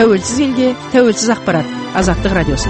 тәуелсіз елге тәуелсіз ақпарат. Азаттық радиосы.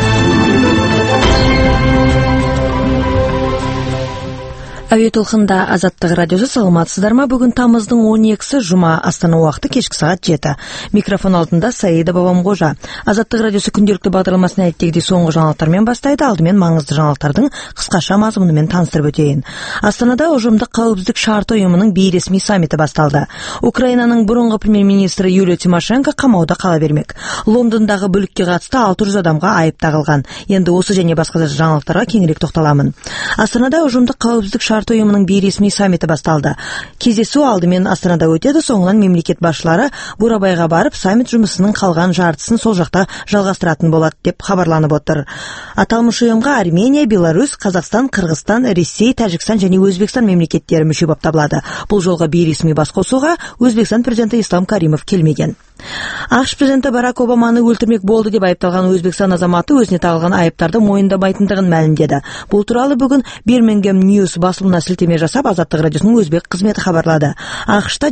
Әуе толқында Азаттық радиосы. Саламатсыздар ма? Бүгін тамыздың 12-сі жұма, Астана уақыты кешкі сағат 7. Микрофон алдында Саида Бабамғожа. Азаттық радиосы күнделікті бағдарламасын әдеттегідей соңғы жаңалықтармен бастайды. Алдымен маңызды жаңалықтардың қысқаша мазмұнымен таныстырып өтейін. Астанада ұжымдық қауіпсіздік шарты ұйымының бейресми саммиті басталды. Украинаның бұрынғы премьер-министрі Юлия Тимошенко қамауда қала бермек. Лондондағы бүлікке қатысты 600 адамға айып тағылған. Енді осы және басқа да жаңалықтарға кеңірек тоқталамын. Астанада ұжымдық қауіпсіздік шарты ұйымының бейресми саммиті басталды. Кездесу алдымен Астанада өтеді, соңынан мемлекет басшылары Бурабайға барып, саммит жұмысының қалған жартысын сол жақта жалғастыратын болады деп хабарланып отыр. Аталмыш ұйымға Армения, Беларусь, Қазақстан, Қырғызстан, Ресей, Тәжікстан және Өзбекстан мемлекеттері мүше болып табылады. Бұл жолға бейресми басқосуға Өзбекстан президенті Ислам Каримов келмеген. ақш президенті Барак Обаманы өлтірмек болды деп айыпталған Өзбекстан азаматы өзіне тағылған айыптарды мойындамайтындығын мәлімдеді. Бұл туралы бүгін Birmingham News басылымына сілтеме жасап, Азаттық радиосының өзбек қызметі хабарлады. ақш-та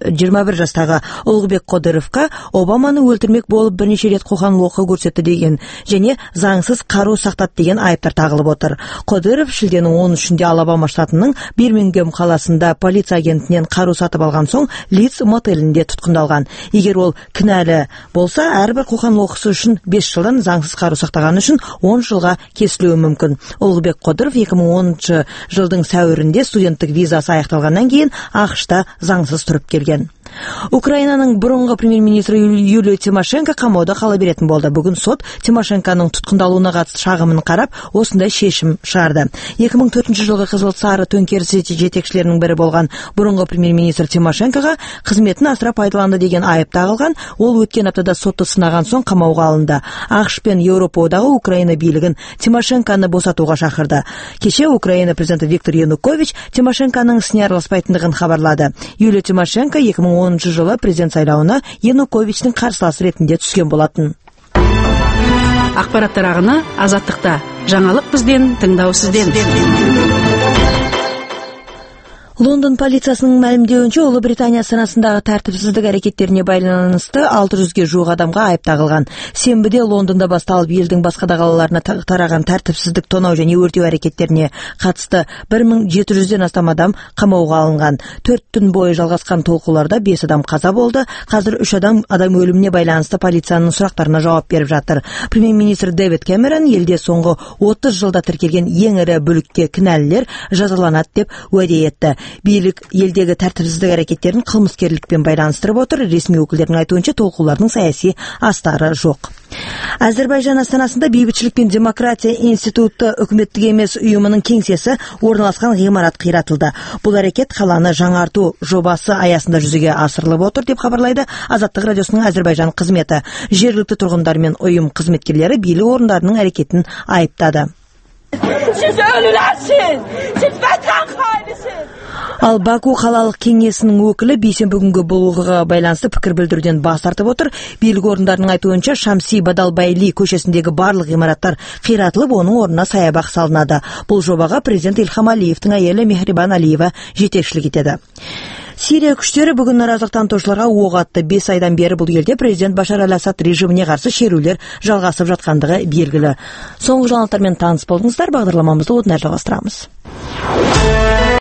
21 жастағы Ұлғыбек Қодыровқа Обаманы өлтірмек болып бірнеше рет қоқан-лоққы көрсетті деген және заңсыз қару сақтады деген айыптар тағылып отыр. Қодыров шілденің 13-інде Алабама штатының Birmingham қаласында полиция агентінен қару сатып алған соң Лидс мотелінде тұтқындалған. Егер ол кінәлі болса, әрбір қоқан-лоққысы үшін 5 жылдан, заңсыз қару сақтағаны үшін 10 жылға кесілуі мүмкін. Ұлғыбек Қодыров 2010 жылдың сәуірінде студенттік визасы аяқталғаннан кейін ақш-та заңсыз тұрып келген. Украинаның бұрынғы премьер-министрі Юлия Тимошенко қамауда қала беретін болды. Бүгін сот Тимошенконың тұтқындалуына қатысты шағымын қарап, осындай шешім шығарды. 2004 жылғы Қызыл Сары төңкерісі жетекшілерінің бірі болған бұрынғы премьер-министр Тимошенкоға қызметін асыра пайдаланды деген айып тағылған. Ол өткен аптада сотты сынаған соң қамауға алынды. ақш пен Еуропа одағы Украина билігін Тимошенконы босатуға шақырды. Кеше Украина президенті Виктор Янукович Тимошенконың ісіне араласпайтындығын хабарлады. Юлия Тимошенко 2010 жылы президент сайлауына Януковичтің қарсыласы ретінде түскен болатын. Ақпараттар ағыны Азаттықта. Жаңалық бізден, тыңдау сізден. Лондон полициясының мәлімдеуінше, Ұлыбритания астанасындағы тәртіпсіздік әрекеттеріне байланысты 600-ге жуық адамға айып тағылған. Сенбіде Лондонда басталып, елдің басқа да қалаларына тараған тәртіпсіздік, тонау және өртеу әрекеттеріне қатысты 1700-ден астам адам қамауға алынған. 4 түн бойы жалғасқан толқуларда 5 адам қаза болды. Қазір 3 адам өліміне байланысты полицияның сұрақтарына жауап беріп жатыр. Премьер-министр Дэвид Кэмерон елде соңғы 30 жылда тіркелген ең ірі бүлікке кінәлілер жазаланады деп уәде етті. Билік елдегі тәртіпсіздік әрекеттерін қылмыскерлікпен байланыстырып отыр. Ресми өкілдердің айтуынша толқулардың саяси астары жоқ. Әзербайжан астанасында бейбітшілік пен демократия институты үкіметтік емес ұйымының кеңсесі орналасқан ғимарат қиратылды. Бұл әрекет қаланы жаңарту жобасы аясында жүзеге асырылып отыр деп хабарлайды Азаттық радиосының Әзербайжан қызметі. Жергілікті тұрғындар мен ұйым қызметкерлері билік орындарының әрекетін айыптады. Siz ölülersiniz. Siz vatan hainisiz. Ал Баку қалалық кеңесінің өкілі бейсенбі күнгі бұлғыға байланысты пікір білдіруден бас тартып отыр. Билік орындарының айтуынша Шамси Бадалбайли көшесіндегі барлық ғимараттар қиратылып, оның орнына саябақ салынады. Бұл жобаға президент Ильхам Алиевтің әйелі Мехрибан Алиева жетекшілік етеді. Сирия күштері бүгін наразылық танытушыларға оқ атты. 5 айдан бері бұл елде президент Башар аль-Асад режиміне қарсы шерулер жалғасып жатқандығы белгілі. Соңғы жаңалықтармен таныс болдыңыздар. Бағдарламамызды одан әрі жалғастырамыз.